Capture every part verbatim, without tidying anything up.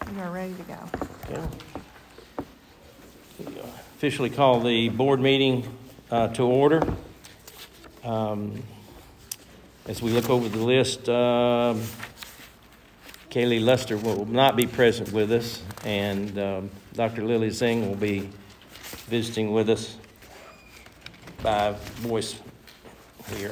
You are ready to go. Okay. Officially call the board meeting uh, to order. Um, as we look over the list, um, Kaylee Lester will not be present with us, and um, Doctor Lily Zing will be visiting with us by voice here.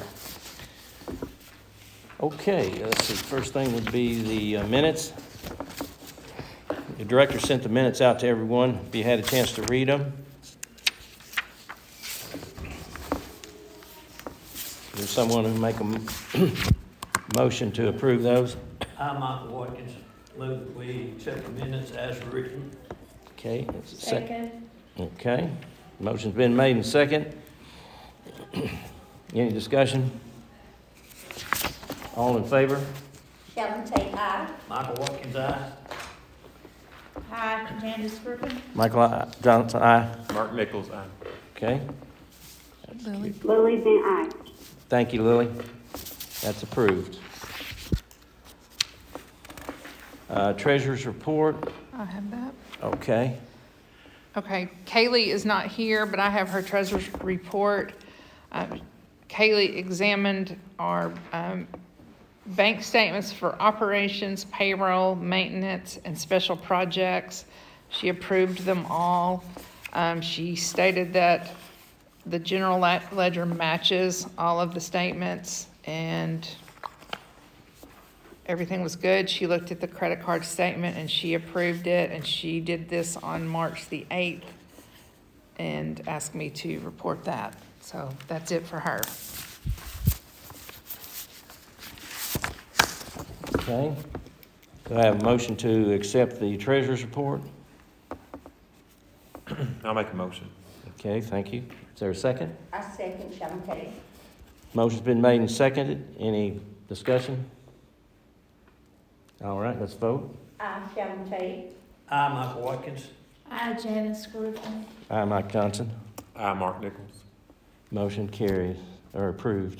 Okay, let's see. First thing would be the uh, minutes. The director sent the minutes out to everyone. If you had a chance to read them. Is there someone who make a m- motion to approve those? I, Michael Watkins, move that we accept the minutes as written. Okay. That's a sec- Second. Okay. Motion's been made and second. Any discussion? All in favor? Shallon Tate, aye. Michael Watkins, aye. Aye. Janice Griffin. Michael I- Johnson, aye. Mark Nichols, aye. Okay. Lily. Lily Bent, aye. Thank you, Lily. That's approved. Uh, treasurer's report. I have that. Okay. Okay, Kaylee is not here, but I have her treasurer's report. Uh, Kaylee examined our um, bank statements for operations, payroll, maintenance, and special projects. She approved them all. Um, she stated that the general ledger matches all of the statements and everything was good. She looked at the credit card statement and she approved it, and she did this on March the eighth and asked me to report that. So that's it for her. Okay. Do I have a motion to accept the treasurer's report? I'll make a motion. Okay, thank you. Is there a second? I second Shallon Tate. Motion's been made and seconded. Any discussion? All right, let's vote. Aye. Shallon Tate. I, Michael Watkins. Aye. Janice Griffin. Aye, Mike Johnson. Aye, Mark Nichols. Motion carries, or approved.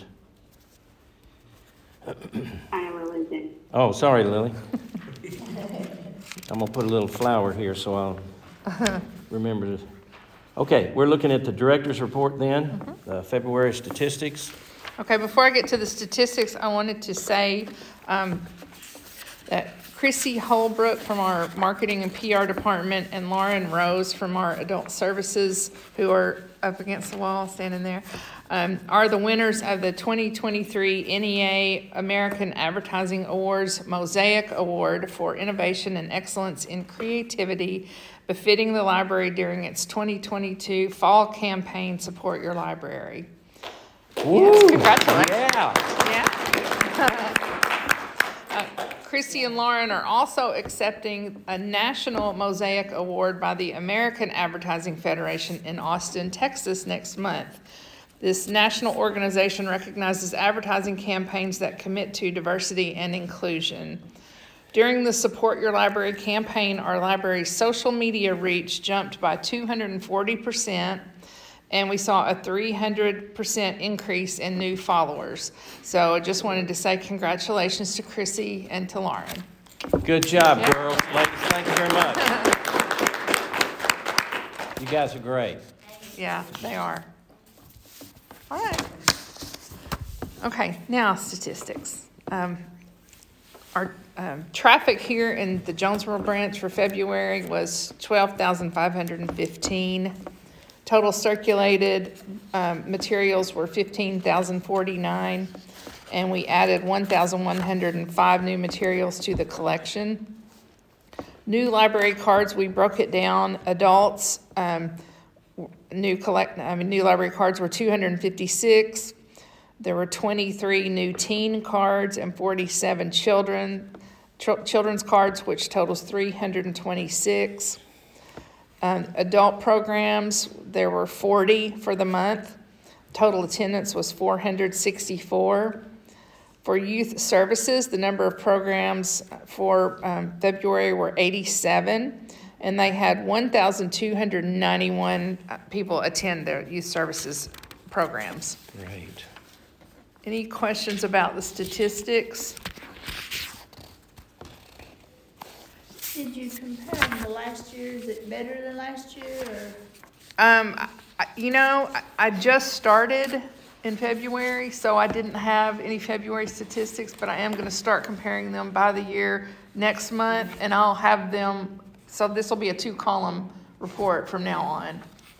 Aye. Lily Bent. Oh, sorry, Lily. I'm gonna put a little flower here so I'll remember this. Okay, we're looking at the director's report then, Mm-hmm. uh, February statistics. Okay, before I get to the statistics, I wanted to say um, that Chrissy Holbrook from our marketing and P R department and Lauren Rose from our adult services, who are up against the wall standing there, um, are the winners of the twenty twenty-three N E A American Advertising Awards Mosaic Award for Innovation and Excellence in Creativity, befitting the library during its twenty twenty-two fall campaign, Support Your Library. Woo! Yes, congratulations. Yeah. Yeah. uh, Christy and Lauren are also accepting a National Mosaic Award by the American Advertising Federation in Austin, Texas next month. This national organization recognizes advertising campaigns that commit to diversity and inclusion. During the Support Your Library campaign, our library's social media reach jumped by two hundred forty percent, and we saw a three hundred percent increase in new followers. So I just wanted to say congratulations to Chrissy and to Lauren. Good job, Yeah. girls. Ladies, thank you very much. You guys are great. Yeah, they are. All right. Okay, now statistics. Um, our um, traffic here in the Jonesboro branch for February was twelve thousand five hundred fifteen. Total circulated um, materials were fifteen thousand forty-nine, and we added one thousand one hundred five new materials to the collection. New library cards, we broke it down. Adults, um, new collect, I mean, new library cards were two hundred fifty-six. There were twenty-three new teen cards and forty-seven children ch- children's cards, which totals three hundred twenty-six. Um, adult programs, there were forty for the month. Total attendance was four hundred sixty-four. For youth services, the number of programs for um, February were eighty-seven, and they had one thousand two hundred ninety-one people attend their youth services programs. Great. Any questions about the statistics? Did you compare them to last year? Is it better than last year, or? Um, I- I- you know, I- I just started in February, so I didn't have any February statistics, but I am gonna start comparing them by the year next month, and I'll have them, so this will be a two-column report from now on.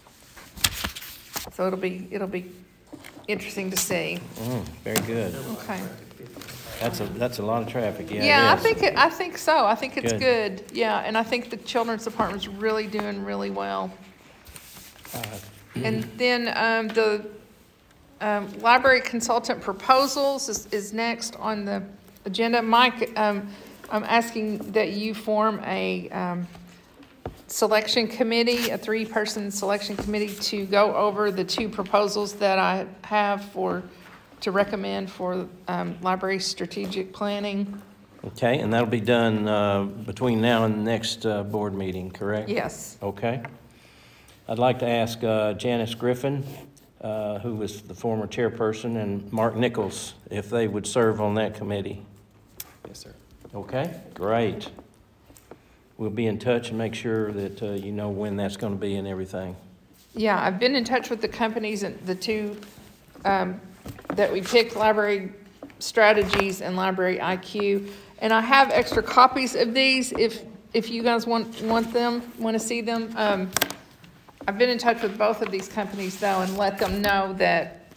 So it'll be, it'll be interesting to see. Mm, very good. Okay. That's a, that's a lot of traffic, yeah. it Yeah, I is. think, it- I think so. I think it's Good. good. Yeah, and I think the children's department's really doing really well. Uh, And then, um, the, um, library consultant proposals is, is next on the agenda. Mike, um, I'm asking that you form a, um, selection committee, a three-person selection committee to go over the two proposals that I have for, to recommend for, um, library strategic planning. Okay, and that'll be done uh, between now and the next uh, board meeting, correct? Yes. Okay. I'd like to ask uh, Janice Griffin, uh, who was the former chairperson, and Mark Nichols, if they would serve on that committee. Yes, sir. Okay, great. We'll be in touch and make sure that uh, you know when that's going to be and everything. Yeah, I've been in touch with the companies and the two um, that we picked, Library Strategies and Library I Q. And I have extra copies of these if, if you guys want, want them, want to see them. Um, I've been in touch with both of these companies though and let them know that,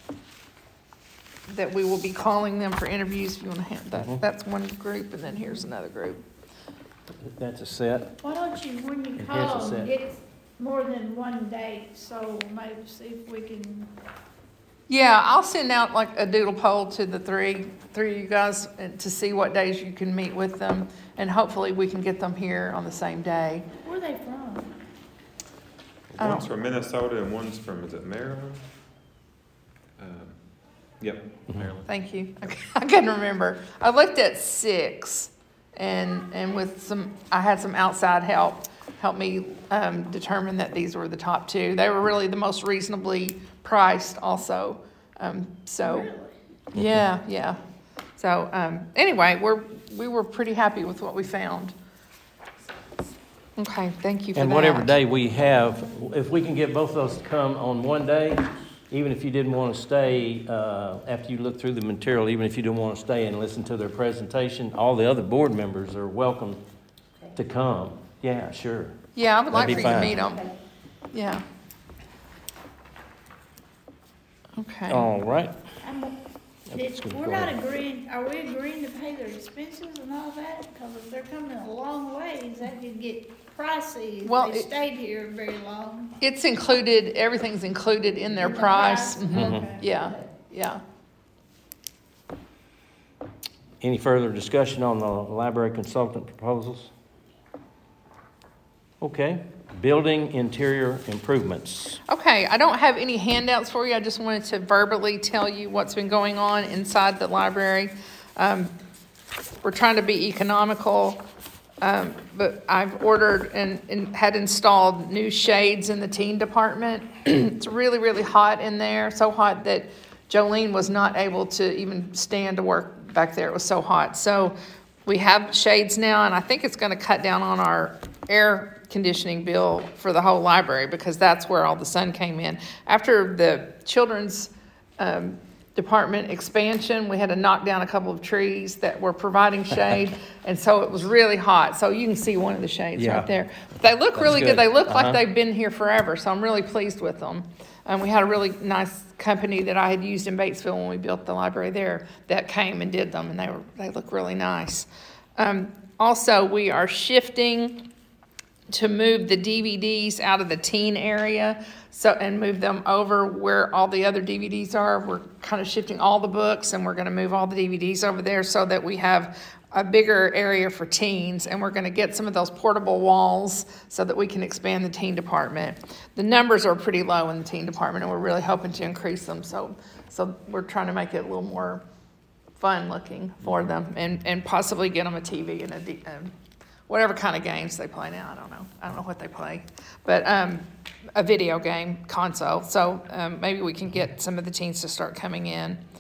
that we will be calling them for interviews if you want to have that. Mhm. That's one group and then here's another group. That's a set. Why don't you, when you And here's call the them, set. get more than one date, so maybe see if we can, Yeah, I'll send out like a doodle poll to the three, three of you guys and to see what days you can meet with them. And hopefully we can get them here on the same day. where are they from? I don't- One's from Minnesota and one's from, is it Maryland? Um, Yep, Maryland. Thank you. I can remember. I looked at six and, and with some, I had some outside help, help me um, determine that these were the top two. They were really the most reasonably priced also. Um, So, Really? yeah, yeah. So, um, anyway, we're, we were pretty happy with what we found. Okay, thank you for that. And whatever day we have, if we can get both of those to come on one day, even if you didn't want to stay, uh, after you look through the material, even if you didn't want to stay and listen to their presentation, all the other board members are welcome to come. Yeah, sure. Yeah, I would like That'd for be you to fine. meet them. Yeah. Okay. All right. I'm- That's Did, good. we're Go not ahead. agreeing, are we agreeing to pay their expenses and all that? Because if they're coming a long ways, that could get pricey Well, if they it- stayed here very long. It's included, everything's included in their In the price. price? Mhm. Okay. Yeah, yeah. Any further discussion on the library consultant proposals? Okay. Building interior improvements. Okay, I don't have any handouts for you. I just wanted to verbally tell you what's been going on inside the library. Um, we're trying to be economical, um, but I've ordered and, and had installed new shades in the teen department. It's really, really hot in there, so hot that Jolene was not able to even stand to work back there. It was so hot. So we have shades now, and I think it's going to cut down on our air conditioning bill for the whole library because that's where all the sun came in. After the children's um, department expansion, we had to knock down a couple of trees that were providing shade, and so it was really hot. So you can see one of the shades Yeah. right there. They look That's really good. good. They look Uh-huh. like they've been here forever, so I'm really pleased with them. Um, we had a really nice company that I had used in Batesville when we built the library there that came and did them, and they were they look really nice. Um, also, we are shifting to move the D V Ds out of the teen area so and move them over where all the other D V Ds are. We're kind of shifting all the books and we're going to move all the D V Ds over there so that we have a bigger area for teens, and we're going to get some of those portable walls so that we can expand the teen department. The numbers are pretty low in the teen department and we're really hoping to increase them, so so we're trying to make it a little more fun looking for them and and possibly get them a T V and a D, um, whatever kind of games they play now. I don't know. I don't know what they play. But um, a video game console. So um, maybe we can get some of the teens to start coming in.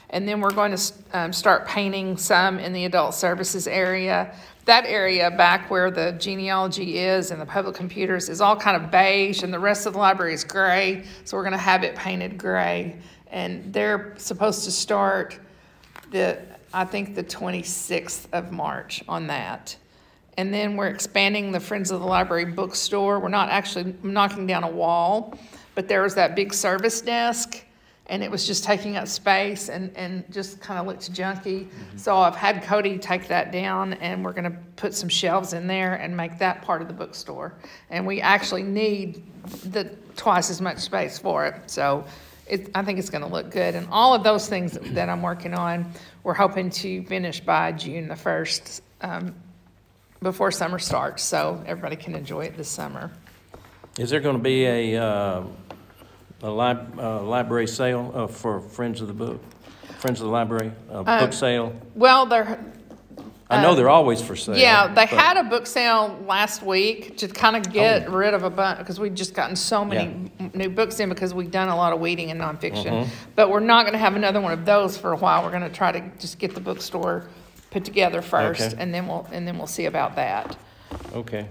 And then we're going to um, start painting some in the adult services area. That area back where the genealogy is and the public computers is all kind of beige, and the rest of the library is gray. So we're going to have it painted gray. And they're supposed to start the, I think, the twenty-sixth of March on that. And then we're expanding the Friends of the Library bookstore. We're not actually knocking down a wall, but there was that big service desk, and it was just taking up space and, and just kind of looked junky. Mm-hmm. So I've had Cody take that down, and we're going to put some shelves in there and make that part of the bookstore. And we actually need the twice as much space for it. So it, I think it's going to look good. And all of those things that I'm working on, we're hoping to finish by June the first, um, before summer starts, so everybody can enjoy it this summer. Is there going to be a, uh, a lib, uh, library sale uh, for Friends of the Book, Friends of the Library, a Uh, book sale? Well, they're, I know uh, they're always for sale. yeah, they but- had a book sale last week to kind of get Oh. rid of a bunch, because we've just gotten so many m- new books in because we've done a lot of weeding and nonfiction. Mhm. But we're not going to have another one of those for a while. We're going to try to just get the bookstore put together first, Okay. and then we'll, and then we'll see about that. Okay.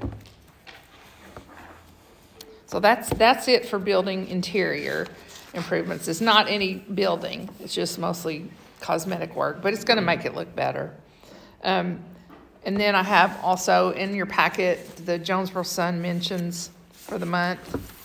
So that's, that's it for building interior improvements. It's not any building, it's just mostly cosmetic work, but it's gonna make it look better. Um, and then I have also in your packet, the Jonesboro Sun mentions for the month.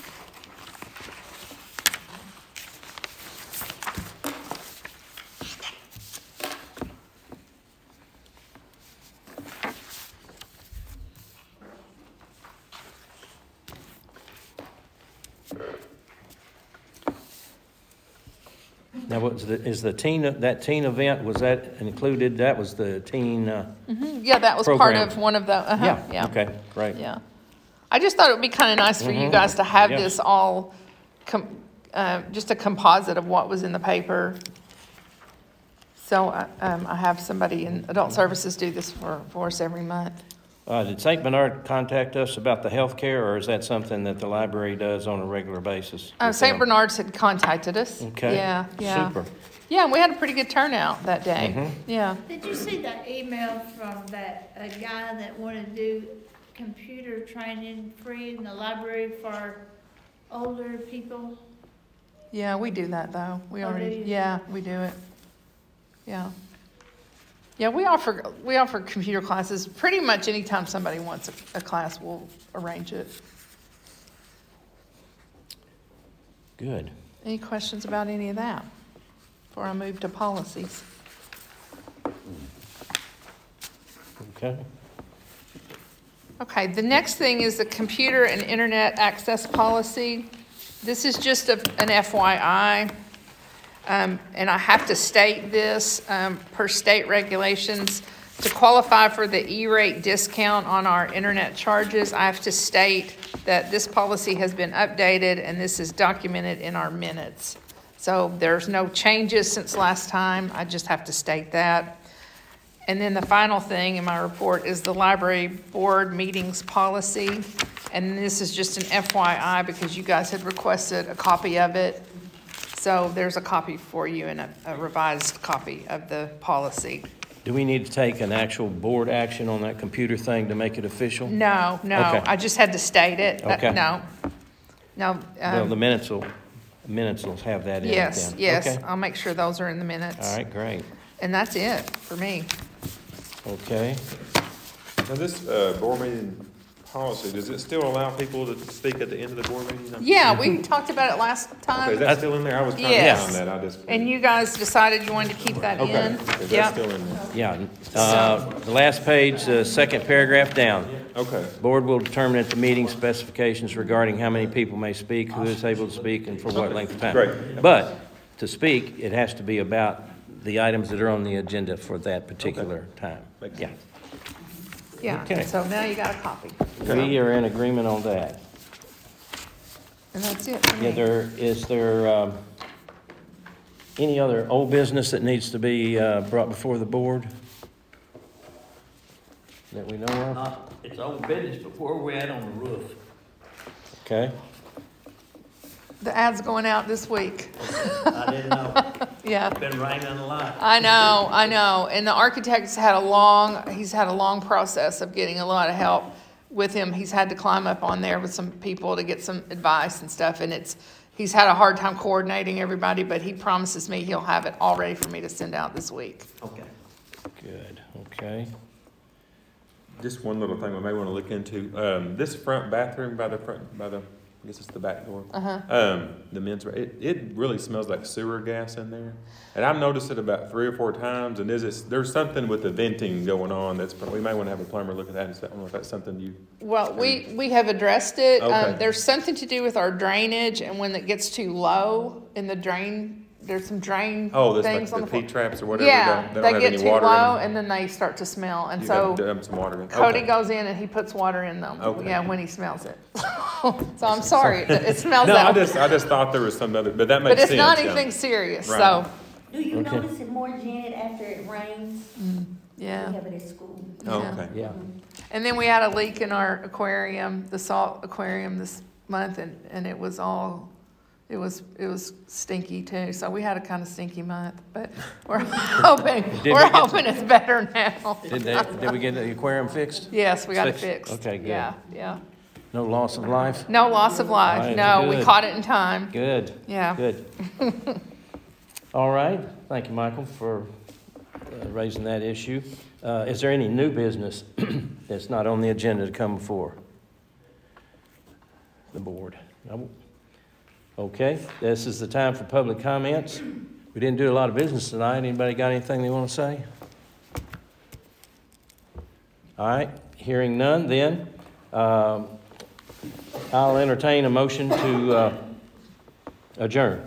Now, was the, is the teen, that teen event, was that included? That was the teen, uh, Yeah, that was part Program. of one of the, uh-huh, yeah, yeah. okay, great. Yeah. I just thought it would be kind of nice for you Mhm. guys to have Yeah. this all, com- uh, just a composite of what was in the paper. So I- um, I have somebody in Adult Services do this for, for us every month. Uh, did Saint Bernard contact us about the health care, or is that something that the library does on a regular basis? Uh, with Saint them? Bernard's had contacted us. Okay. Yeah, yeah. Super. Yeah, we had a pretty good turnout that day. Mhm. Yeah. Did you see that email from that, a guy that wanted to do computer training free in the library for older people? Yeah, we do that though. We Oh, already, do you? yeah, we do it. Yeah. Yeah, we offer, we offer computer classes pretty much anytime somebody wants a, a class, we'll arrange it. Good. Any questions about any of that before I move to policies? Okay. Okay, the next thing is the computer and internet access policy. This is just a, an F Y I. Um, and I have to state this, um, per state regulations, to qualify for the E-rate discount on our internet charges, I have to state that this policy has been updated and this is documented in our minutes. So there's no changes since last time, I just have to state that. And then the final thing in my report is the library board meetings policy. And this is just an F Y I because you guys had requested a copy of it. So there's a copy for you and a, a revised copy of the policy. Do we need to take an actual board action on that computer thing to make it official? No, no, Okay. I just had to state it. Uh, Okay. No, no. Well, um, the minutes will, minutes will have that in it Yes, then. yes, Okay. I'll make sure those are in the minutes. All right, great. And that's it for me. Okay. Now, this, uh, board meeting policy, does it still allow people to speak at the end of the board meeting? Yeah, we talked about it last Okay, is time, that still in there? I was trying to Yes. find that, I just. and you guys decided you wanted to keep that Okay, in. okay, that's Yep. still in there. Yeah, uh, the last page, uh, second paragraph down. Okay, Board will determine at the meeting specifications regarding how many people may speak, who is able to speak, and for what length of time. Great. But to speak, it has to be about the items that are on the agenda for that particular time. Makes Yeah, sense. Yeah, Okay. so now you got a copy. we are in agreement on that. And that's it for Yeah, me. there, is there, um, any other old business that needs to be, uh, brought before the board? That we know of? Not, it's old business, but where we at on the roof? Okay, The ad's going out this week. I didn't know. Yeah. Been raining a lot. I know, I know. And the architect's had a long, he's had a long process of getting a lot of help with him. He's had to climb up on there with some people to get some advice and stuff. And it's, he's had a hard time coordinating everybody, but he promises me he'll have it all ready for me to send out this week. Okay. Good, okay. Just one little thing we may want to look into. Um, this front bathroom by the front, by the, I guess it's the back door. Uh-huh. Um, the men's, it, it really smells like sewer gas in there. And I've noticed it about three or four times, and is it, there's something with the venting going on that's, we may want to have a plumber look at that. I don't know if that's something you, Well, we, we have addressed it. Um, Okay. there's something to do with our drainage, and when it gets too low in the drain, there's some drain oh, that's things like on the the P floor. traps or whatever. Yeah, don't- they don't have get any too water in low, them. and then they start to smell, and You so have to dump some water in. Cody Okay. goes in and he puts water in them. Okay. Yeah, when he smells it. So I'm sorry, it it smells No, I that way. just, I just thought there was some other, but that But makes sense. it's not yeah. anything serious, Right. so, Do you Okay. notice it more, Janet, after it rains? yeah. We have it at school. Oh, Yeah. okay. Yeah. And then we had a leak in our aquarium, the salt aquarium this month, and, and it was all, it was, it was stinky too. So we had a kind of stinky month, but we're hoping, we we're get to- hoping it's better now. Did they, did we get the aquarium fixed? Yes, we got it Fixed? fixed. Okay, good. Yeah, yeah. No loss of life? No loss of life. All right, No, we good. caught it in time. Good, Yeah. good. All right, thank you, Michael, for uh, raising that issue. Uh, Is there any new business that's not on the agenda to come before the board? No? Okay, this is the time for public comments. We didn't do a lot of business tonight. Anybody got anything they want to say? All right, hearing none, then um, I'll entertain a motion to uh, adjourn.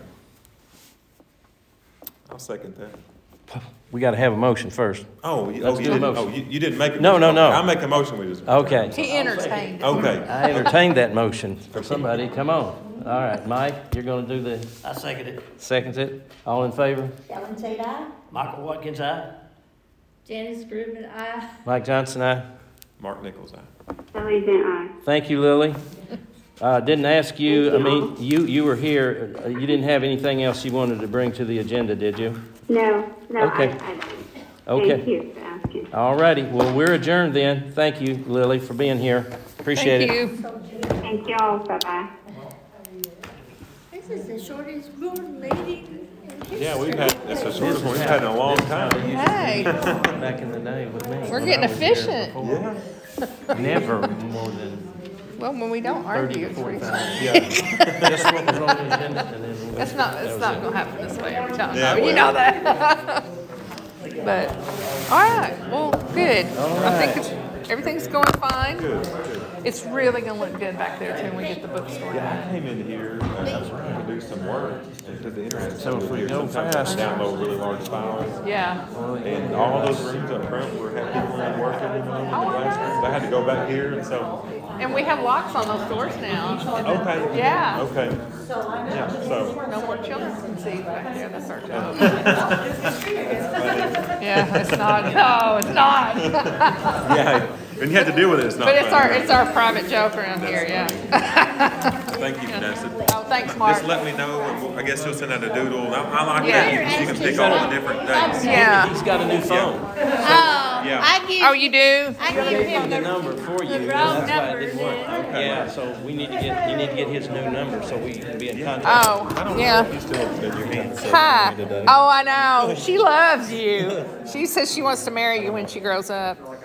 I'll second that. We got to have a motion first. Oh, you, Let's oh, you do a didn't, motion. oh, you, you didn't make a No, motion? no, no. I'll make a motion, we just. Okay, He entertained. it. Okay. I entertained that motion for somebody. Come on. All right, Mike, you're going to do the I second it. seconds it. All in favor? Ellen Tate, aye? Michael Watkins, aye. Janice Scriven, aye. Mike Johnson, aye. Mark Nichols, aye. Shelley Bent, aye. Thank you, Lily. Uh, didn't ask you, I mean, you, you were here. Uh, You didn't have anything else you wanted to bring to the agenda, did you? No, no, I, Okay. I don't. Okay. Thank you for asking. All righty. Well, we're adjourned then. Thank you, Lily, for being here. Appreciate Thank it. you. Thank y'all, bye-bye. This is the shortest board meeting in history. Yeah, we've had, that's the shortest one we've had in a long time. Hey, Back in the day with me. we're when getting I was here efficient. before. Yeah. Never more than Well, when we don't thirty argue, to it's forty pretty times. Yeah. Just what was on the agenda, and then we'll- That's not, that it's was not it. gonna happen this way every time. Yeah, No, you well. know that. But, all right, well, good. I think it's, everything's going fine. Good, good. It's really gonna look good back there too when we get the bookstore. Yeah, I came in here, uh, I was trying to do some work, and to the internet. So if we here, go sometimes I fast- Download really large files, Yeah, and all those rooms up front were, had people in working in them, in the glass rooms. I had to go back here, and so, and we have locks on those doors now. okay. Yeah. Okay. Yeah, so, No more children can see back there, that's our job. Yeah, it's not, no, it's not. yeah, and you had to deal with it, it's not. But it's fun. our, it's our private joke around here, yeah. Thank you, Vanessa. Oh, thanks, Mark. Just let me know, and we'll- I guess you'll send out a doodle. I, I like Yeah. that, you, you can pick all the different days. Yeah. He's got a new phone. Oh, Yeah. I give, Oh, you do? I give him The the, number for you, and wrong that's why it didn't numbers work. in. Yeah, so we need to get, you need to get his new number so we can be in contact. Oh, yeah. You still in your hands. Hi. Oh, I know. She loves you. She says she wants to marry you when she grows up.